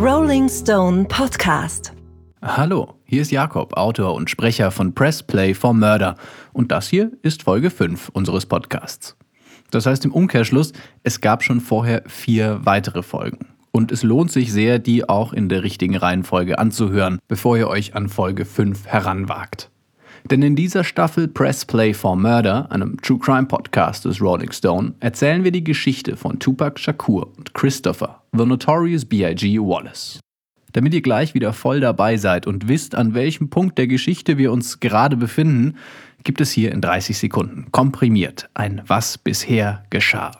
Rolling Stone Podcast. Hallo, hier ist Jakob, Autor und Sprecher von Press Play for Murder. Und das hier ist Folge 5 unseres Podcasts. Das heißt im Umkehrschluss, es gab schon vorher 4 weitere Folgen. Und es lohnt sich sehr, die auch in der richtigen Reihenfolge anzuhören, bevor ihr euch an Folge 5 heranwagt. Denn in dieser Staffel Press Play for Murder, einem True Crime Podcast des Rolling Stone, erzählen wir die Geschichte von Tupac Shakur und Christopher, The Notorious B.I.G. Wallace. Damit ihr gleich wieder voll dabei seid und wisst, an welchem Punkt der Geschichte wir uns gerade befinden, gibt es hier in 30 Sekunden komprimiert ein Was bisher geschah.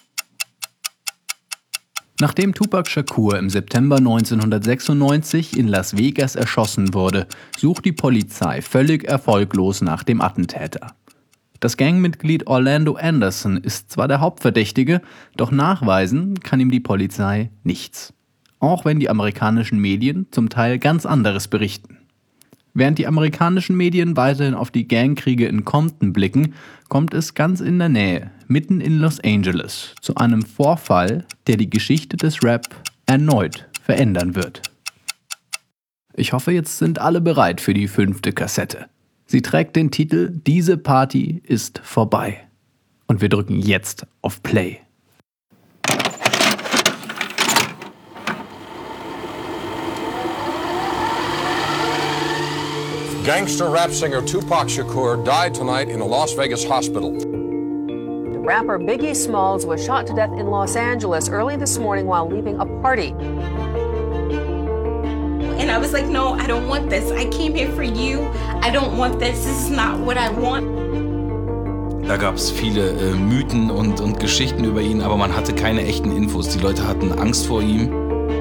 Nachdem Tupac Shakur im September 1996 in Las Vegas erschossen wurde, sucht die Polizei völlig erfolglos nach dem Attentäter. Das Gangmitglied Orlando Anderson ist zwar der Hauptverdächtige, doch nachweisen kann ihm die Polizei nichts. Auch wenn die amerikanischen Medien zum Teil ganz anderes berichten. Während die amerikanischen Medien weiterhin auf die Gangkriege in Compton blicken, kommt es ganz in der Nähe, mitten in Los Angeles, zu einem Vorfall, der die Geschichte des Rap erneut verändern wird. Ich hoffe, jetzt sind alle bereit für die 5. Kassette. Sie trägt den Titel Diese Party ist vorbei. Und wir drücken jetzt auf Play. Gangster rap singer Tupac Shakur died tonight in a Las Vegas hospital. Rapper Biggie Smalls was shot to death in Los Angeles early this morning while leaving a party. And I was like, no, I don't want this. I came here for you. I don't want this. This is not what I want. Da gab es viele Mythen und Geschichten über ihn, aber man hatte keine echten Infos. Die Leute hatten Angst vor ihm.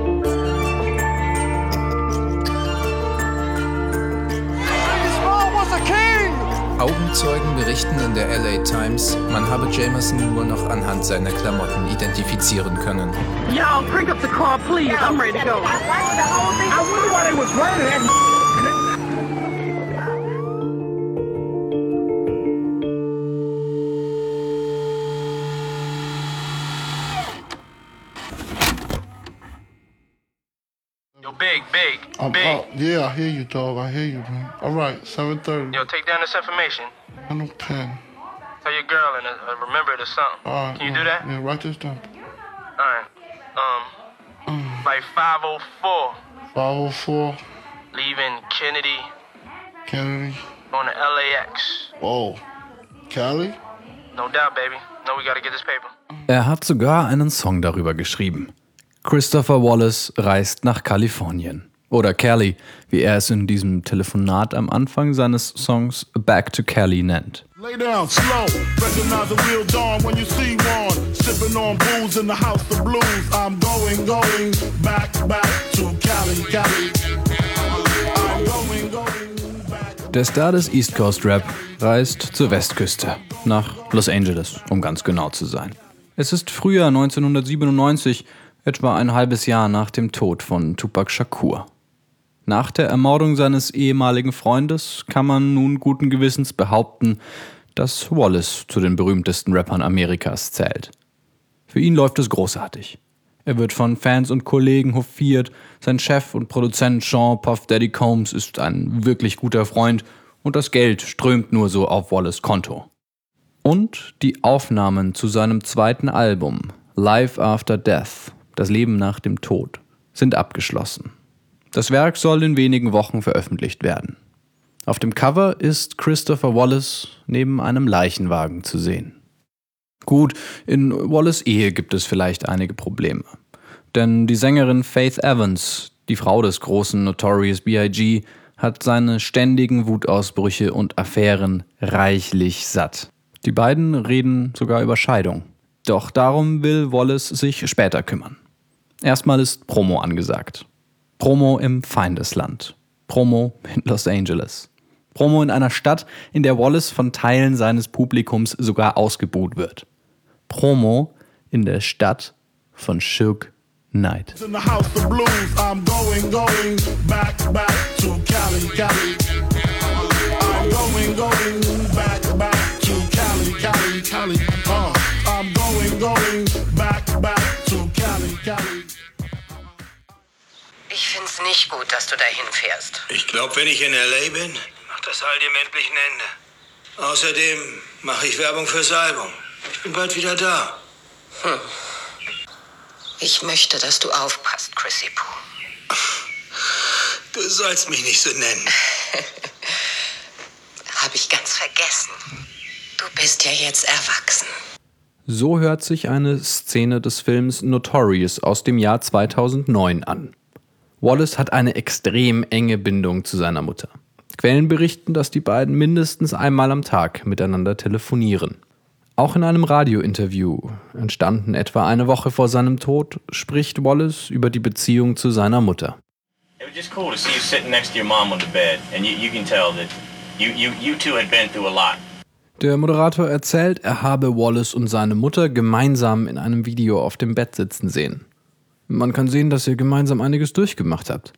Augenzeugen berichten in der LA Times, man habe Jamerson nur noch anhand seiner Klamotten identifizieren können. Y'all, crank up the car, please. I'm ready to go. I wonder why they was running that. Big. Yeah, I hear you, dog. I hear you, man. All right, 7:30. Yo, take down this information. I know pen. Tell your girl and remember it or something. All right. Can you do that? Yeah, write this down. All right. Like 5:04. 5:04. Leaving Kennedy on the LAX. Whoa. Cali? No doubt, baby. No, we gotta get this paper. Er hat sogar einen Song darüber geschrieben. Christopher Wallace reist nach Kalifornien. Oder Cali, wie er es in diesem Telefonat am Anfang seines Songs Back to Cali nennt. Lay down slow, recognize the real dawn when you see one. Sipping on booze in the house of blues. I'm going back to Cali. I'm going back. Der Star des East Coast Rap reist zur Westküste, nach Los Angeles, um ganz genau zu sein. Es ist Frühjahr 1997, etwa ein halbes Jahr nach dem Tod von Tupac Shakur. Nach der Ermordung seines ehemaligen Freundes kann man nun guten Gewissens behaupten, dass Wallace zu den berühmtesten Rappern Amerikas zählt. Für ihn läuft es großartig. Er wird von Fans und Kollegen hofiert, sein Chef und Produzent Sean Puff Daddy Combs ist ein wirklich guter Freund und das Geld strömt nur so auf Wallace' Konto. Und die Aufnahmen zu seinem zweiten Album, Life After Death, das Leben nach dem Tod, sind abgeschlossen. Das Werk soll in wenigen Wochen veröffentlicht werden. Auf dem Cover ist Christopher Wallace neben einem Leichenwagen zu sehen. Gut, in Wallace' Ehe gibt es vielleicht einige Probleme. Denn die Sängerin Faith Evans, die Frau des großen Notorious B.I.G., hat seine ständigen Wutausbrüche und Affären reichlich satt. Die beiden reden sogar über Scheidung. Doch darum will Wallace sich später kümmern. Erstmal ist Promo angesagt. Promo im Feindesland. Promo in Los Angeles. Promo in einer Stadt, in der Wallace von Teilen seines Publikums sogar ausgebuht wird. Promo in der Stadt von Suge Knight. In the house of blues, I'm going back to Cali. I'm going back to Cali. I'm going back to Cali. Ich find's nicht gut, dass du dahin fährst. Ich glaube, wenn ich in L.A. bin, macht das all dem endlich ein Ende. Außerdem mache ich Werbung fürs Album. Ich bin bald wieder da. Ich möchte, dass du aufpasst, Chrissy Pooh. Du sollst mich nicht so nennen. Hab ich ganz vergessen. Du bist ja jetzt erwachsen. So hört sich eine Szene des Films Notorious aus dem Jahr 2009 an. Wallace hat eine extrem enge Bindung zu seiner Mutter. Quellen berichten, dass die beiden mindestens einmal am Tag miteinander telefonieren. Auch in einem Radiointerview, entstanden etwa eine Woche vor seinem Tod, spricht Wallace über die Beziehung zu seiner Mutter. It was just cool to see you sitting next to your mom on the bed, and you can tell that you two had been through a lot. Der Moderator erzählt, er habe Wallace und seine Mutter gemeinsam in einem Video auf dem Bett sitzen sehen. Man kann sehen, dass ihr gemeinsam einiges durchgemacht habt.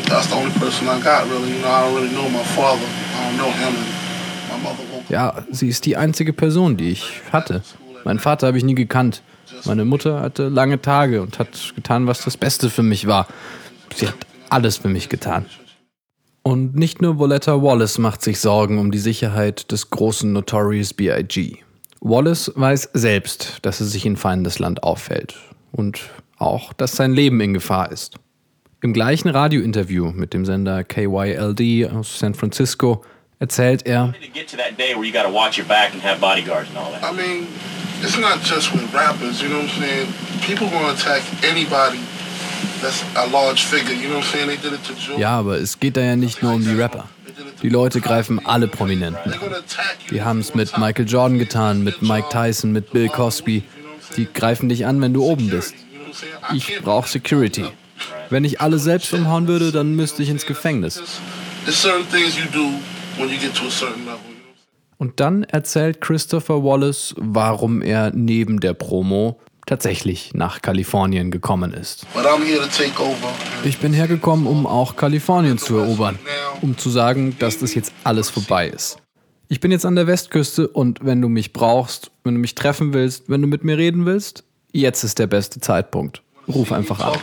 Ja, sie ist die einzige Person, die ich hatte. Meinen Vater habe ich nie gekannt. Meine Mutter hatte lange Tage und hat getan, was das Beste für mich war. Sie hat alles für mich getan. Und nicht nur Voletta Wallace macht sich Sorgen um die Sicherheit des großen Notorious B.I.G. Wallace weiß selbst, dass er sich in Feindesland aufhält. Und auch, dass sein Leben in Gefahr ist. Im gleichen Radiointerview mit dem Sender KYLD aus San Francisco erzählt er: It's not just with rappers, you know what I'm saying? People gonna attack anybody that's a large figure, you know what I'm saying? They did it to Joe. Ja, aber es geht da ja nicht nur um die Rapper. Die Leute greifen alle Prominenten. Die haben es mit Michael Jordan getan, mit Mike Tyson, mit Bill Cosby. Die greifen dich an, wenn du oben bist. Ich brauche Security. Wenn ich alle selbst umhauen würde, dann müsste ich ins Gefängnis. Und dann erzählt Christopher Wallace, warum er neben der Promo tatsächlich nach Kalifornien gekommen ist. Ich bin hergekommen, um auch Kalifornien zu erobern, um zu sagen, dass das jetzt alles vorbei ist. Ich bin jetzt an der Westküste und wenn du mich brauchst, wenn du mich treffen willst, wenn du mit mir reden willst, jetzt ist der beste Zeitpunkt. Ruf einfach an.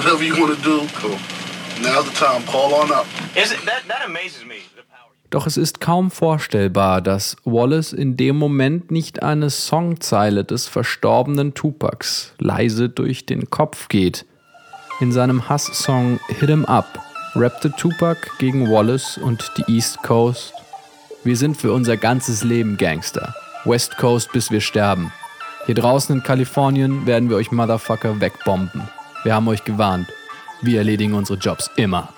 Doch es ist kaum vorstellbar, dass Wallace in dem Moment nicht eine Songzeile des verstorbenen Tupacs leise durch den Kopf geht. In seinem Hass-Song Hit 'Em Up rappte Tupac gegen Wallace und die East Coast: Wir sind für unser ganzes Leben Gangster. West Coast, bis wir sterben. Hier draußen in Kalifornien werden wir euch Motherfucker wegbomben. Wir haben euch gewarnt. Wir erledigen unsere Jobs immer.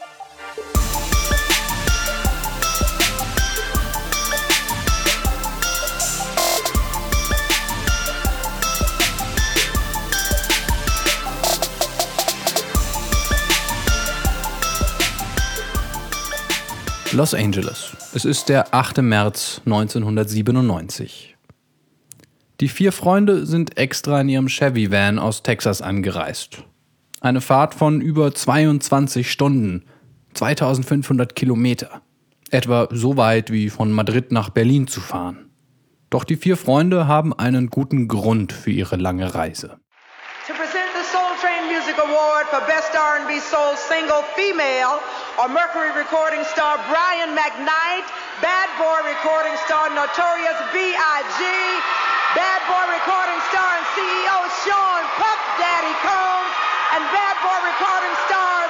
Los Angeles. Es ist der 8. März 1997. Die 4 Freunde sind extra in ihrem Chevy-Van aus Texas angereist. Eine Fahrt von über 22 Stunden, 2500 Kilometer. Etwa so weit wie von Madrid nach Berlin zu fahren. Doch die 4 Freunde haben einen guten Grund für ihre lange Reise. To present the Soul Train Music Award for Best R&B Soul Single Female or Mercury Recording Star Brian McKnight, Bad Boy Recording Star Notorious B.I.G., Bad Boy Recording Star and CEO Sean Puff Daddy Combs, and Bad Boy Recording Stars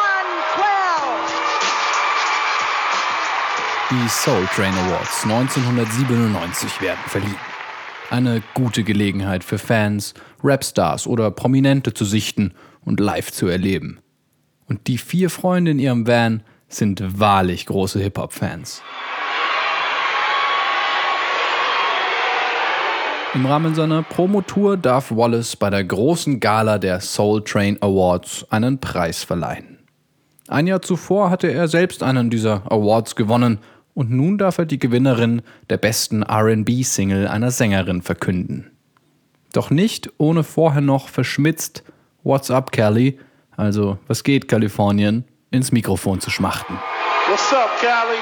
112. Die Soul Train Awards 1997 werden verliehen. Eine gute Gelegenheit für Fans, Rapstars oder Prominente zu sichten und live zu erleben. Und die 4 Freunde in ihrem Van sind wahrlich große Hip-Hop-Fans. Im Rahmen seiner Promotour darf Wallace bei der großen Gala der Soul Train Awards einen Preis verleihen. Ein Jahr zuvor hatte er selbst einen dieser Awards gewonnen und nun darf er die Gewinnerin der besten R&B-Single einer Sängerin verkünden. Doch nicht ohne vorher noch verschmitzt "What's up, Cali?", also "Was geht, Kalifornien?", ins Mikrofon zu schmachten. What's up, Cali?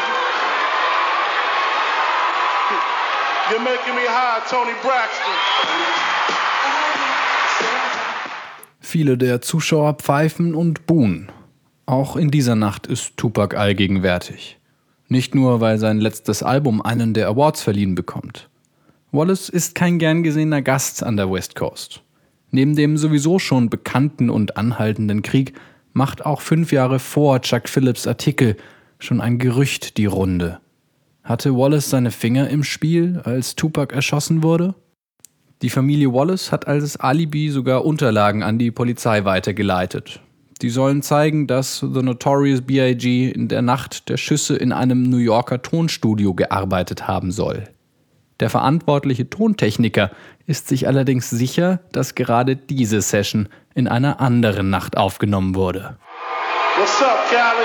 You're making me high, Tony Braxton. Viele der Zuschauer pfeifen und buhen. Auch in dieser Nacht ist Tupac allgegenwärtig. Nicht nur, weil sein letztes Album einen der Awards verliehen bekommt. Wallace ist kein gern gesehener Gast an der West Coast. Neben dem sowieso schon bekannten und anhaltenden Krieg macht auch 5 Jahre vor Chuck Phillips' Artikel schon ein Gerücht die Runde. Hatte Wallace seine Finger im Spiel, als Tupac erschossen wurde? Die Familie Wallace hat als Alibi sogar Unterlagen an die Polizei weitergeleitet. Die sollen zeigen, dass The Notorious B.I.G. in der Nacht der Schüsse in einem New Yorker Tonstudio gearbeitet haben soll. Der verantwortliche Tontechniker ist sich allerdings sicher, dass gerade diese Session in einer anderen Nacht aufgenommen wurde. What's up, Cali?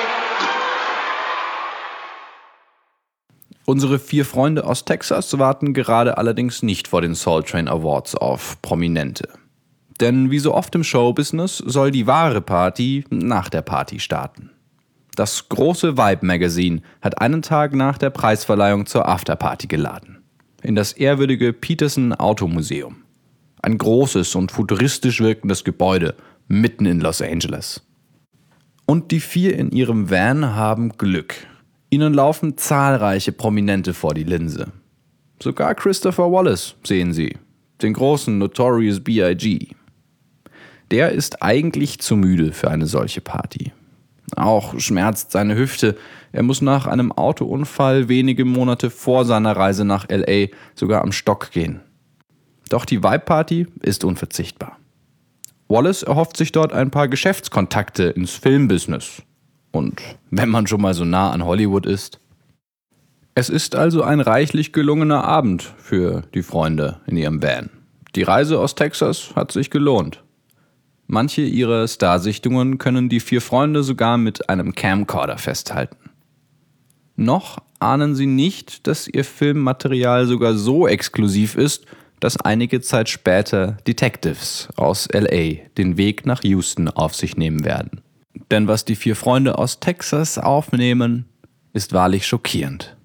Unsere 4 Freunde aus Texas warten gerade allerdings nicht vor den Soul Train Awards auf Prominente. Denn wie so oft im Showbusiness soll die wahre Party nach der Party starten. Das große Vibe Magazine hat einen Tag nach der Preisverleihung zur Afterparty geladen. In das ehrwürdige Peterson Automuseum. Ein großes und futuristisch wirkendes Gebäude mitten in Los Angeles. Und die 4 in ihrem Van haben Glück. Ihnen laufen zahlreiche Prominente vor die Linse. Sogar Christopher Wallace sehen sie, den großen Notorious B.I.G. Der ist eigentlich zu müde für eine solche Party. Auch schmerzt seine Hüfte. Er muss nach einem Autounfall wenige Monate vor seiner Reise nach L.A. sogar am Stock gehen. Doch die Vibe-Party ist unverzichtbar. Wallace erhofft sich dort ein paar Geschäftskontakte ins Filmbusiness. Und wenn man schon mal so nah an Hollywood ist. Es ist also ein reichlich gelungener Abend für die Freunde in ihrem Van. Die Reise aus Texas hat sich gelohnt. Manche ihrer Starsichtungen können die 4 Freunde sogar mit einem Camcorder festhalten. Noch ahnen sie nicht, dass ihr Filmmaterial sogar so exklusiv ist, dass einige Zeit später Detectives aus L.A. den Weg nach Houston auf sich nehmen werden. Denn was die 4 Freunde aus Texas aufnehmen, ist wahrlich schockierend.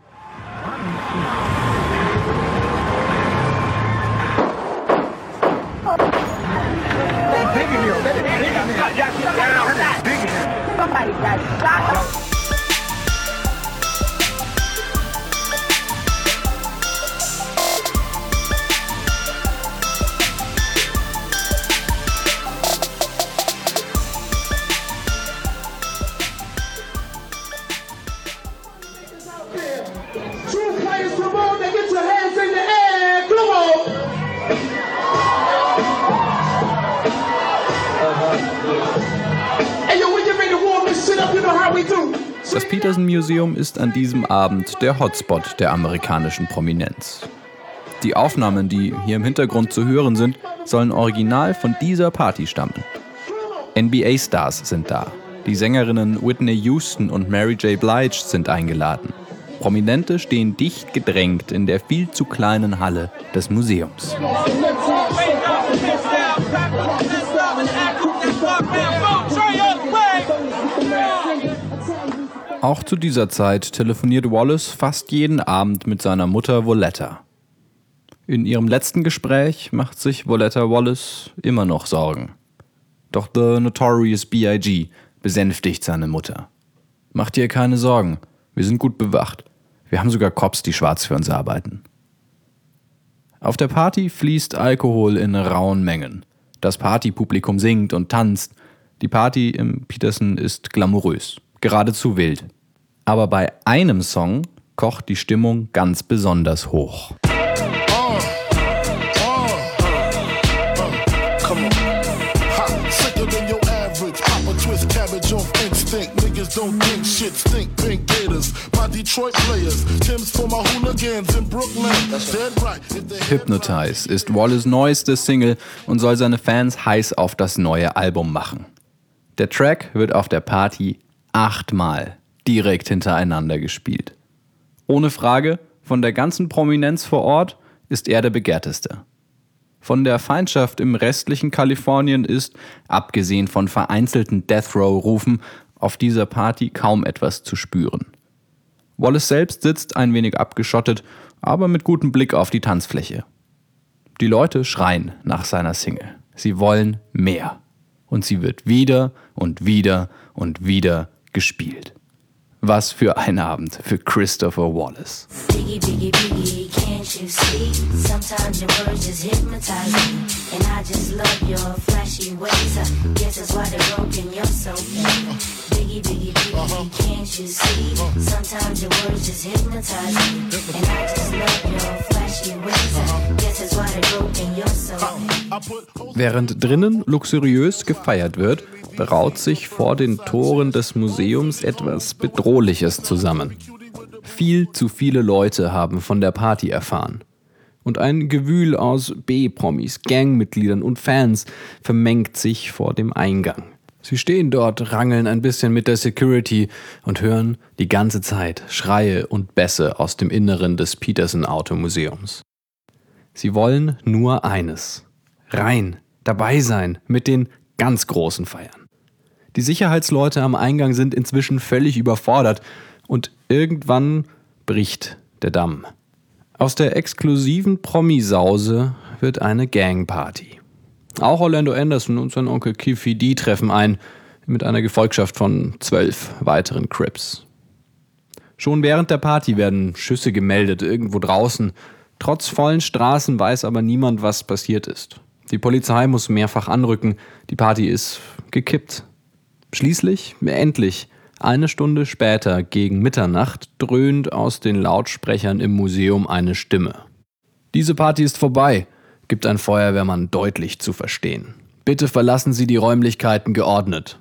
Das Peterson Museum ist an diesem Abend der Hotspot der amerikanischen Prominenz. Die Aufnahmen, die hier im Hintergrund zu hören sind, sollen original von dieser Party stammen. NBA-Stars sind da. Die Sängerinnen Whitney Houston und Mary J. Blige sind eingeladen. Prominente stehen dicht gedrängt in der viel zu kleinen Halle des Museums. Auch zu dieser Zeit telefoniert Wallace fast jeden Abend mit seiner Mutter Voletta. In ihrem letzten Gespräch macht sich Voletta Wallace immer noch Sorgen. Doch The Notorious B.I.G. besänftigt seine Mutter. Mach dir keine Sorgen, wir sind gut bewacht. Wir haben sogar Cops, die schwarz für uns arbeiten. Auf der Party fließt Alkohol in rauen Mengen. Das Partypublikum singt und tanzt. Die Party im Peterson ist glamourös. Geradezu wild. Aber bei einem Song kocht die Stimmung ganz besonders hoch. Hypnotize ist Wallace' neueste Single und soll seine Fans heiß auf das neue Album machen. Der Track wird auf der Party 8-mal direkt hintereinander gespielt. Ohne Frage, von der ganzen Prominenz vor Ort ist er der begehrteste. Von der Feindschaft im restlichen Kalifornien ist, abgesehen von vereinzelten Death-Row-Rufen, auf dieser Party kaum etwas zu spüren. Wallace selbst sitzt ein wenig abgeschottet, aber mit gutem Blick auf die Tanzfläche. Die Leute schreien nach seiner Single. Sie wollen mehr. und sie wird wieder und wieder und wieder gespielt. Was für ein Abend für Christopher Wallace. Biggie, Biggie, Biggie, can't you see? Sometimes your words just hypnotize me. And I just love your flashy ways. I guess that's why they're broken, you're so mean. Biggie, Biggie, Biggie, can't you see? Sometimes your words just hypnotize me. And I just love your flashy ways. I guess that's why they're broken, you're so mean. Während drinnen luxuriös gefeiert wird, braut sich vor den Toren des Museums etwas Bedrohliches zusammen. Viel zu viele Leute haben von der Party erfahren. Und ein Gewühl aus B-Promis, Gangmitgliedern und Fans vermengt sich vor dem Eingang. Sie stehen dort, rangeln ein bisschen mit der Security und hören die ganze Zeit Schreie und Bässe aus dem Inneren des Peterson-Automuseums. Sie wollen nur eines: rein, dabei sein, mit den ganz großen Feiern. Die Sicherheitsleute am Eingang sind inzwischen völlig überfordert und irgendwann bricht der Damm. Aus der exklusiven Promisause wird eine Gangparty. Auch Orlando Anderson und sein Onkel Kiffy D treffen ein, mit einer Gefolgschaft von 12 weiteren Crips. Schon während der Party werden Schüsse gemeldet, irgendwo draußen. Trotz vollen Straßen weiß aber niemand, was passiert ist. Die Polizei muss mehrfach anrücken, die Party ist gekippt. Schließlich, endlich, eine Stunde später, gegen Mitternacht, dröhnt aus den Lautsprechern im Museum eine Stimme. Diese Party ist vorbei, gibt ein Feuerwehrmann deutlich zu verstehen. Bitte verlassen Sie die Räumlichkeiten geordnet.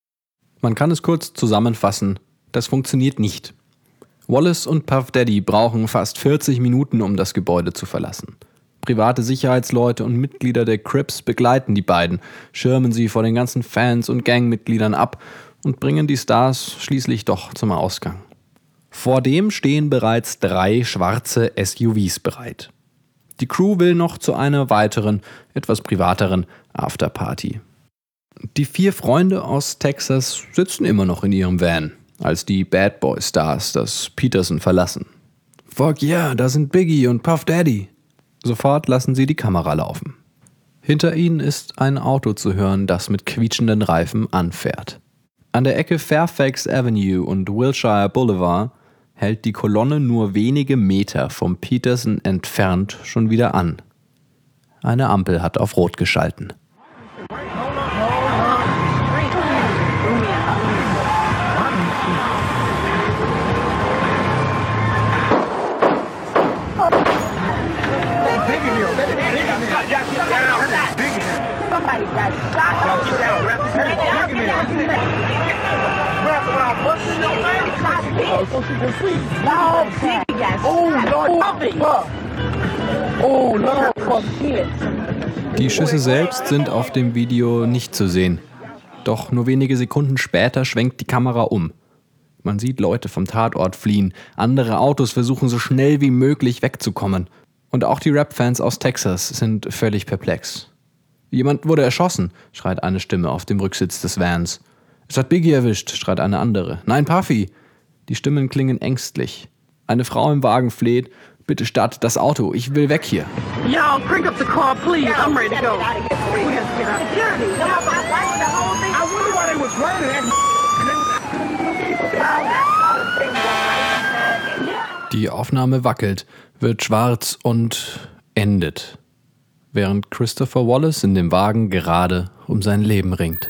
Man kann es kurz zusammenfassen, das funktioniert nicht. Wallace und Puff Daddy brauchen fast 40 Minuten, um das Gebäude zu verlassen. Private Sicherheitsleute und Mitglieder der Crips begleiten die beiden, schirmen sie vor den ganzen Fans und Gangmitgliedern ab und bringen die Stars schließlich doch zum Ausgang. Vor dem stehen bereits 3 schwarze SUVs bereit. Die Crew will noch zu einer weiteren, etwas privateren Afterparty. Die 4 Freunde aus Texas sitzen immer noch in ihrem Van, als die Bad Boy Stars das Peterson verlassen. Fuck yeah, da sind Biggie und Puff Daddy. Sofort lassen sie die Kamera laufen. Hinter ihnen ist ein Auto zu hören, das mit quietschenden Reifen anfährt. An der Ecke Fairfax Avenue und Wilshire Boulevard hält die Kolonne nur wenige Meter vom Peterson entfernt schon wieder an. Eine Ampel hat auf Rot geschalten. Die Schüsse selbst sind auf dem Video nicht zu sehen. Doch nur wenige Sekunden später schwenkt die Kamera um. Man sieht Leute vom Tatort fliehen, andere Autos versuchen so schnell wie möglich wegzukommen. Und auch die Rap-Fans aus Texas sind völlig perplex. Jemand wurde erschossen, schreit eine Stimme auf dem Rücksitz des Vans. Es hat Biggie erwischt, schreit eine andere. Nein, Puffy! Die Stimmen klingen ängstlich. Eine Frau im Wagen fleht. Bitte startet das Auto, ich will weg hier. Y'all, crank up the car, please. I'm ready to go. Die Aufnahme wackelt, wird schwarz und endet, während Christopher Wallace in dem Wagen gerade um sein Leben ringt.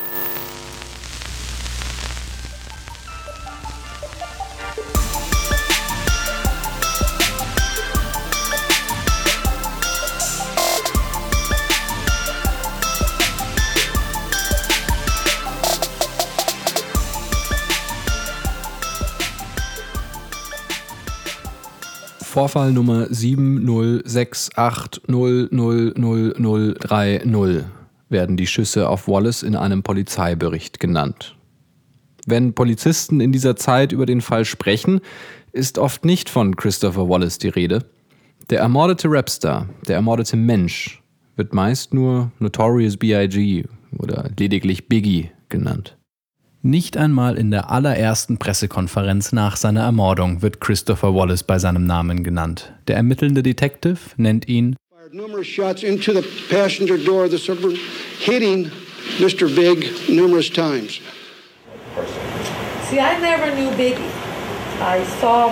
Vorfall Nummer 706800030 werden die Schüsse auf Wallace in einem Polizeibericht genannt. Wenn Polizisten in dieser Zeit über den Fall sprechen, ist oft nicht von Christopher Wallace die Rede. Der ermordete Rapstar, der ermordete Mensch, wird meist nur Notorious B.I.G. oder lediglich Biggie genannt. Nicht einmal in der allerersten Pressekonferenz nach seiner Ermordung wird Christopher Wallace bei seinem Namen genannt. Der ermittelnde Detective nennt ihn numerous shots into the passenger door of the Suburban, hitting Mr. Big numerous times. See, I never knew Biggie. I saw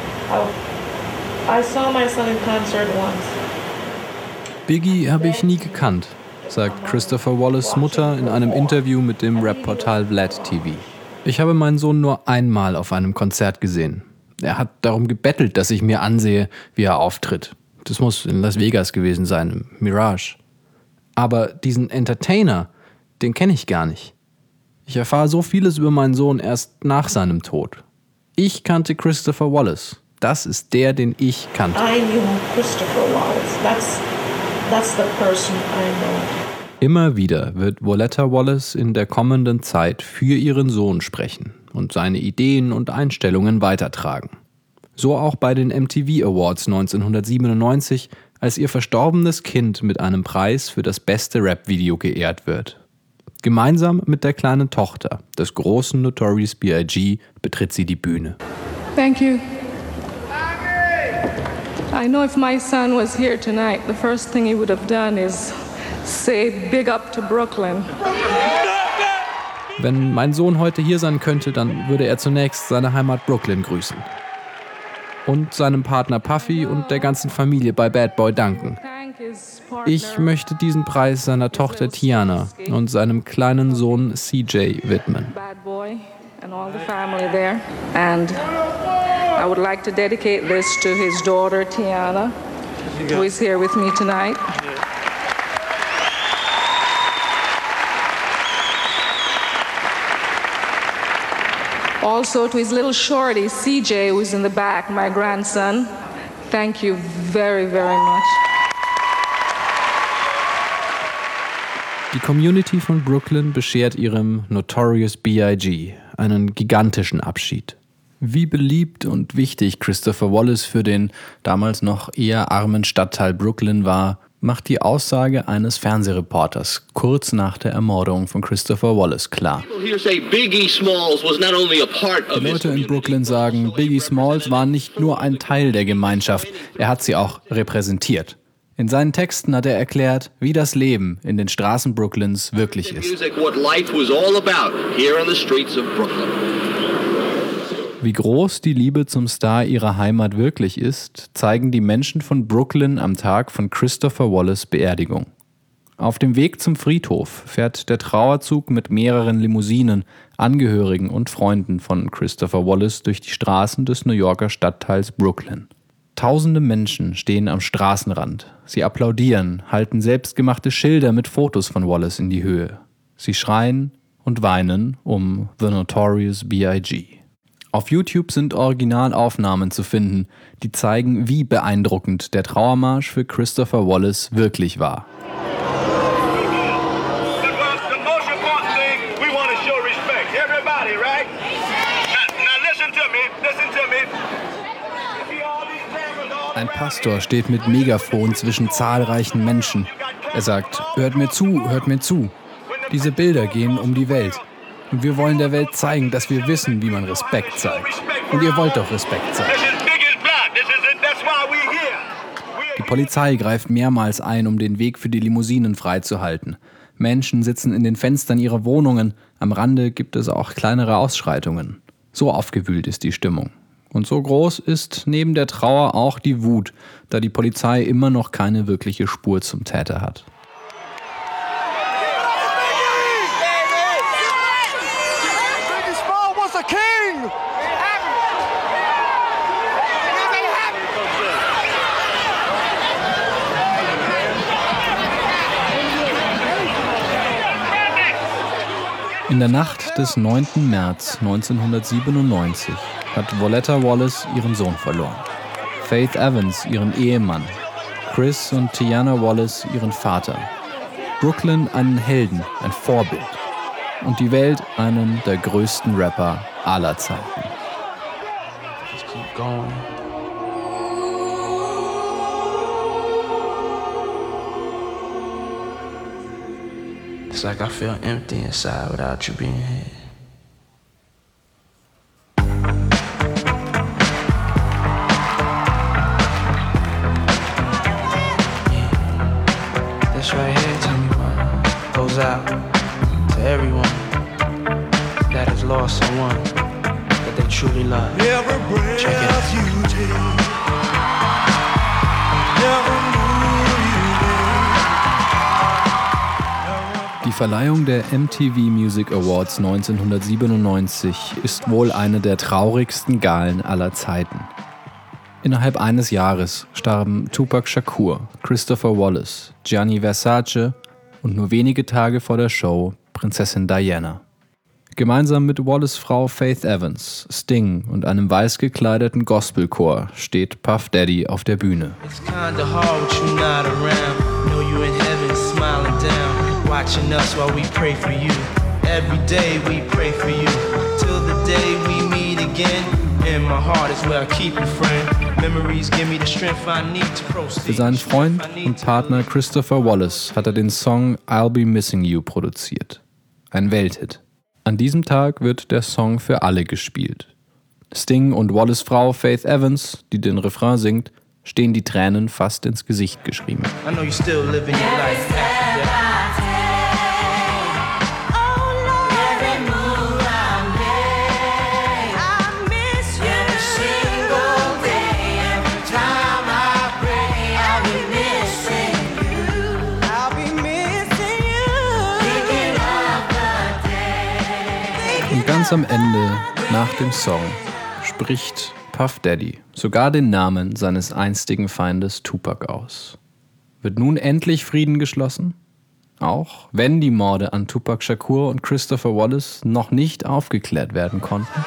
my son in concert once. Biggie habe ich nie gekannt, sagt Christopher Wallace' Mutter in einem Interview mit dem Rap-Portal Vlad TV. Ich habe meinen Sohn nur einmal auf einem Konzert gesehen. Er hat darum gebettelt, dass ich mir ansehe, wie er auftritt. Das muss in Las Vegas gewesen sein, im Mirage. Aber diesen Entertainer, den kenne ich gar nicht. Ich erfahre so vieles über meinen Sohn erst nach seinem Tod. Ich kannte Christopher Wallace. Das ist der, den ich kannte. I knew Christopher Wallace. That's the person I know. Immer wieder wird Voletta Wallace in der kommenden Zeit für ihren Sohn sprechen und seine Ideen und Einstellungen weitertragen. So auch bei den MTV Awards 1997, als ihr verstorbenes Kind mit einem Preis für das beste Rap-Video geehrt wird. Gemeinsam mit der kleinen Tochter des großen Notorious B.I.G. betritt sie die Bühne. Thank you. I know if my son was here tonight, the first thing he would have done is say big up to Brooklyn. Wenn mein Sohn heute hier sein könnte, dann würde er zunächst seine Heimat Brooklyn grüßen. Und seinem Partner Puffy und der ganzen Familie bei Bad Boy danken. Ich möchte diesen Preis seiner Tochter Tiana und seinem kleinen Sohn CJ widmen. And I would like to dedicate this to his daughter Tiana, who is here with me tonight. Also to his little shorty, CJ, who's in the back, my grandson. Thank you very, very much. Die Community von Brooklyn beschert ihrem Notorious B.I.G. einen gigantischen Abschied. Wie beliebt und wichtig Christopher Wallace für den damals noch eher armen Stadtteil Brooklyn war, macht die Aussage eines Fernsehreporters kurz nach der Ermordung von Christopher Wallace klar. Die Leute in Brooklyn sagen, Biggie Smalls war nicht nur ein Teil der Gemeinschaft, er hat sie auch repräsentiert. In seinen Texten hat er erklärt, wie das Leben in den Straßen Brooklyns wirklich ist. Wie groß die Liebe zum Star ihrer Heimat wirklich ist, zeigen die Menschen von Brooklyn am Tag von Christopher Wallace' Beerdigung. Auf dem Weg zum Friedhof fährt der Trauerzug mit mehreren Limousinen, Angehörigen und Freunden von Christopher Wallace durch die Straßen des New Yorker Stadtteils Brooklyn. Tausende Menschen stehen am Straßenrand. Sie applaudieren, halten selbstgemachte Schilder mit Fotos von Wallace in die Höhe. Sie schreien und weinen um The Notorious B.I.G. Auf YouTube sind Originalaufnahmen zu finden, die zeigen, wie beeindruckend der Trauermarsch für Christopher Wallace wirklich war. Ein Pastor steht mit Megafon zwischen zahlreichen Menschen. Er sagt, hört mir zu, hört mir zu. Diese Bilder gehen um die Welt. Und wir wollen der Welt zeigen, dass wir wissen, wie man Respekt zeigt. Und ihr wollt doch Respekt zeigen. Die Polizei greift mehrmals ein, um den Weg für die Limousinen freizuhalten. Menschen sitzen in den Fenstern ihrer Wohnungen. Am Rande gibt es auch kleinere Ausschreitungen. So aufgewühlt ist die Stimmung. Und so groß ist neben der Trauer auch die Wut, da die Polizei immer noch keine wirkliche Spur zum Täter hat. In der Nacht des 9. März 1997 hat Voletta Wallace ihren Sohn verloren, Faith Evans ihren Ehemann, Chris und Tiana Wallace ihren Vater, Brooklyn einen Helden, ein Vorbild und die Welt einen der größten Rapper aller Zeiten. Just keep going. It's like I feel empty inside without you being here. Yeah. This right here, tell me what goes out. for everyone that has lost someone that they truly love. Check it out. Die Verleihung der MTV Music Awards 1997 ist wohl eine der traurigsten Galen aller Zeiten. Innerhalb eines Jahres starben Tupac Shakur, Christopher Wallace, Gianni Versace und nur wenige Tage vor der Show Prinzessin Diana. Gemeinsam mit Wallace' Frau Faith Evans, Sting und einem weiß gekleideten Gospelchor steht Puff Daddy auf der Bühne. It's kinda hard with you not around. Know you in heaven smiling down, watching us while we pray for you. Every day we pray for you, till the day we meet again. In my heart is where I keep you, friend. Memories give me the strength I need to proceed. Für seinen Freund und Partner Christopher Wallace hat er den Song I'll Be Missing You produziert. Ein Welthit. An diesem Tag wird der Song für alle gespielt. Sting und Wallace' Frau Faith Evans, die den Refrain singt, stehen die Tränen fast ins Gesicht geschrieben. I know you still living your life after death. Und ganz am Ende, nach dem Song, spricht Puff Daddy sogar den Namen seines einstigen Feindes Tupac aus. Wird nun endlich Frieden geschlossen? Auch wenn die Morde an Tupac Shakur und Christopher Wallace noch nicht aufgeklärt werden konnten?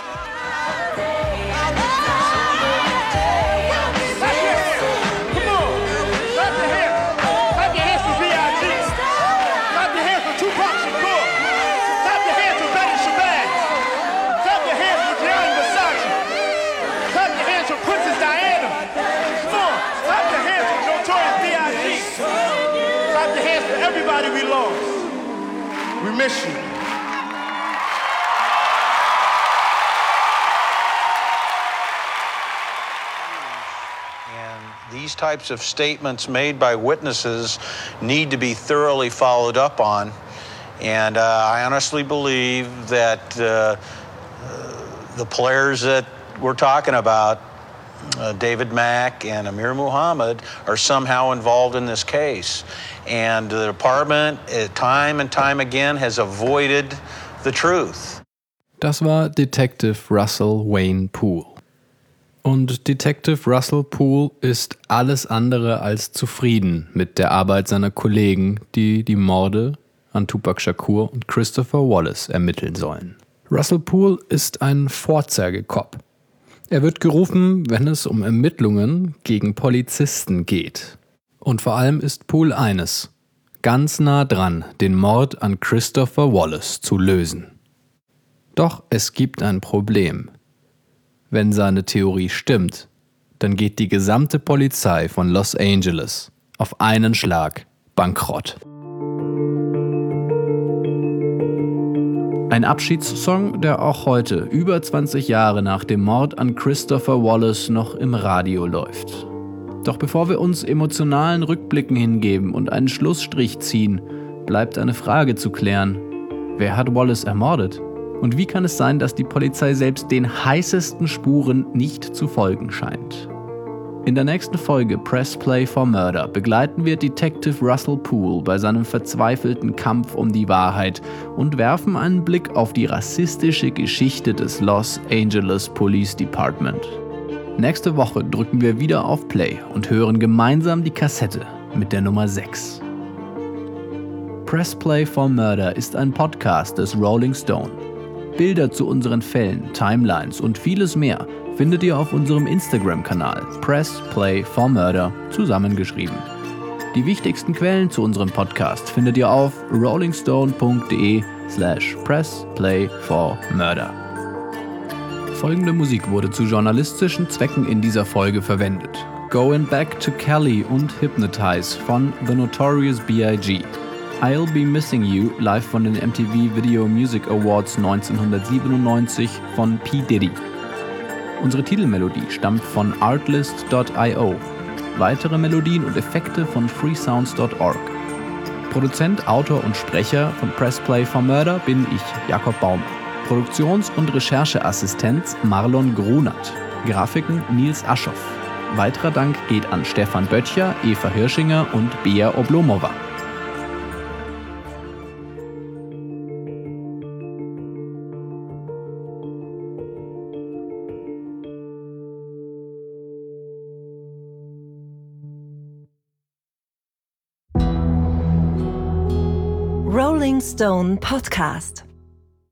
Everybody we lost. We miss you. And these types of statements made by witnesses need to be thoroughly followed up on. And I honestly believe that the players that we're talking about, David Mack and Amir Muhammad, are somehow involved in this case. And the department, time and time again, has avoided the truth. Das war Detective Russell Wayne Poole. Und Detective Russell Poole ist alles andere als zufrieden mit der Arbeit seiner Kollegen, die die Morde an Tupac Shakur und Christopher Wallace ermitteln sollen. Russell Poole ist ein Vorzeigekop. Er wird gerufen, wenn es um Ermittlungen gegen Polizisten geht. Und vor allem ist Poole eines: ganz nah dran, den Mord an Christopher Wallace zu lösen. Doch es gibt ein Problem. Wenn seine Theorie stimmt, dann geht die gesamte Polizei von Los Angeles auf einen Schlag bankrott. Ein Abschiedssong, der auch heute, über 20 Jahre nach dem Mord an Christopher Wallace, noch im Radio läuft. Doch bevor wir uns emotionalen Rückblicken hingeben und einen Schlussstrich ziehen, bleibt eine Frage zu klären. Wer hat Wallace ermordet? Und wie kann es sein, dass die Polizei selbst den heißesten Spuren nicht zu folgen scheint? In der nächsten Folge Press Play for Murder begleiten wir Detective Russell Poole bei seinem verzweifelten Kampf um die Wahrheit und werfen einen Blick auf die rassistische Geschichte des Los Angeles Police Department. Nächste Woche drücken wir wieder auf Play und hören gemeinsam die Kassette mit der Nummer 6. Press Play for Murder ist ein Podcast des Rolling Stone. Bilder zu unseren Fällen, Timelines und vieles mehr findet ihr auf unserem Instagram-Kanal Press Play for Murder zusammengeschrieben. Die wichtigsten Quellen zu unserem Podcast findet ihr auf rollingstone.de/pressplayformurder. Folgende Musik wurde zu journalistischen Zwecken in dieser Folge verwendet: Going Back to Cali und Hypnotize von The Notorious B.I.G. I'll Be Missing You live von den MTV Video Music Awards 1997 von P. Diddy. Unsere Titelmelodie stammt von artlist.io. Weitere Melodien und Effekte von freesounds.org. Produzent, Autor und Sprecher von Press Play for Murder bin ich, Jakob Baumann. Produktions- und Rechercheassistenz Marlon Grunert. Grafiken Nils Aschoff. Weiterer Dank geht an Stefan Böttcher, Eva Hirschinger und Bea Oblomova. Rolling Stone Podcast.